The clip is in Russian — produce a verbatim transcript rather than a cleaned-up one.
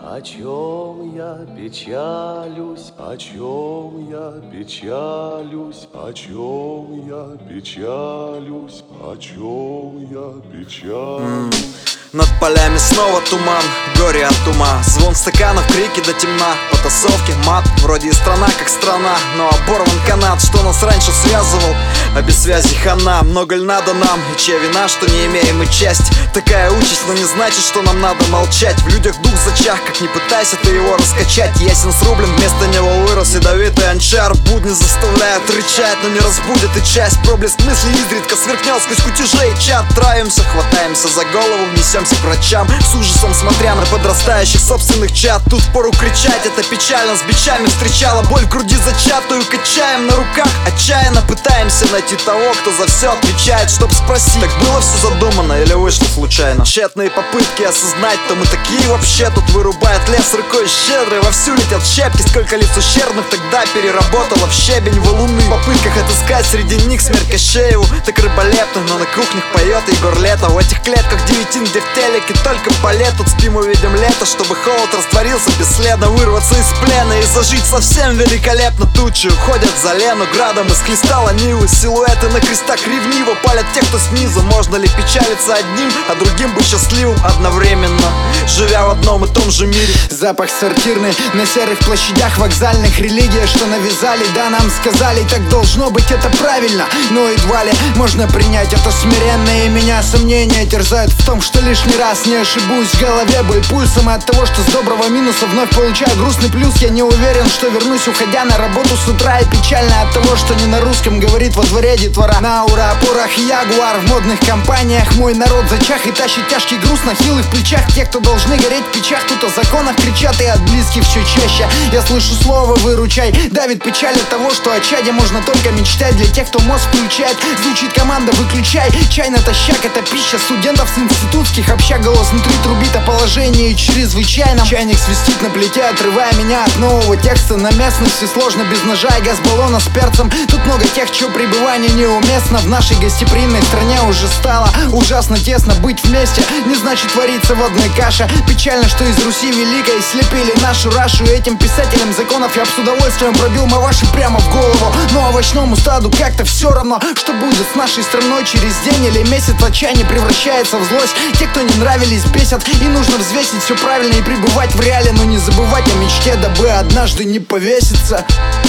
О чем я печалюсь, о чем я печалюсь, о чем я печалюсь, о чем я печалюсь. Над полями снова туман, горе от ума, звон стаканов, крики до темна, потасовки, мат, вроде и страна как страна, но оборван канат, что нас раньше связывал, а без связи хана. Много ль надо нам, и чья вина, что не имеем и часть. Такая участь, но не значит, что нам надо молчать. В людях дух зачах, как не пытайся ты его раскачать. Ясен срублен, вместо него вырос ядовитый анчар. Будни заставляют рычать, но не разбудит и часть. Проблеск мысли изредка сверкнет сквозь кутежей чат. Травимся, хватаемся за голову, несемся к врачам, с ужасом смотря на подрастающих собственных чад. Тут впору кричать, это печально, с бичами встречала боль в груди зачатую. Качаем на руках, отчаянно пытаемся найти того, кто за все отвечает. Чтоб спросить, так было все задумано или вышло случайно? Тщетные попытки осознать, кто мы такие вообще. Тут вырубает лес рукой щедрой, вовсю летят щепки. Сколько лиц ущербных тогда переработала в щебень валуны. В попытках отыскать среди них смерть Кощееву. Так рыболепных, но на кухнях поет Егор Летов. В этих клетках девятин, где в телеке только балет. Тут спим, увидим лето, чтобы холод растворился бесследно. Вырваться из плена и зажить совсем великолепно. Тучи уходят за Лену градом из кристалла Нивы. Силуэты на крестах ревниво палят тех, кто снизу. Можно ли печалиться одним, а другим быть счастливым одновременно, живя в одном и том же мире? Запах сортирный на серых площадях вокзальных. Религия, что навязали, да нам сказали, так должно быть, это правильно. Но едва ли можно принять это смиренно. И меня сомнения терзают в том, что лишний раз не ошибусь. В голове боль пульсом, и от того, что с доброго минуса вновь получаю грустный плюс. Я не уверен, что вернусь, уходя на работу с утра. И печально от того, что не на русском говорит во дворе детвора. На ура опорах ягуар в модных компаниях. Мой народ зачах и тащит тяжкий груз на хилых плечах. Те, кто должны гореть в печах, тут о законах кричат, и от близких все чаще я слышу слово «выручай». Давит печаль от того, что о чаде можно только мечтать. Для тех, кто мозг включает, звучит команда «выключай». Чай натощак — это пища студентов с институтских общаг. Голос внутри трубит о положении чрезвычайном. Чайник свистит на плите, отрывая меня от нового текста. На местности сложно без ножа и газ-баллона с перцем. Тут много тех, чье пребывание неуместно. В нашей гостеприимной стране уже стало ужасно тесно. Быть вместе не значит вариться в одной каше. Печально, что из Руси великой слепили нашу рашу. И этим писателям законов я б с удовольствием пробил маваши прямо в голову. Но овощному стаду как-то все равно, что будет с нашей страной через день или месяц. Отчаяние превращается в злость. Те, кто не нравились, бесят. И нужно взвесить все правильно и пребывать в реале. Но не забывать о мечте, дабы однажды не повеситься.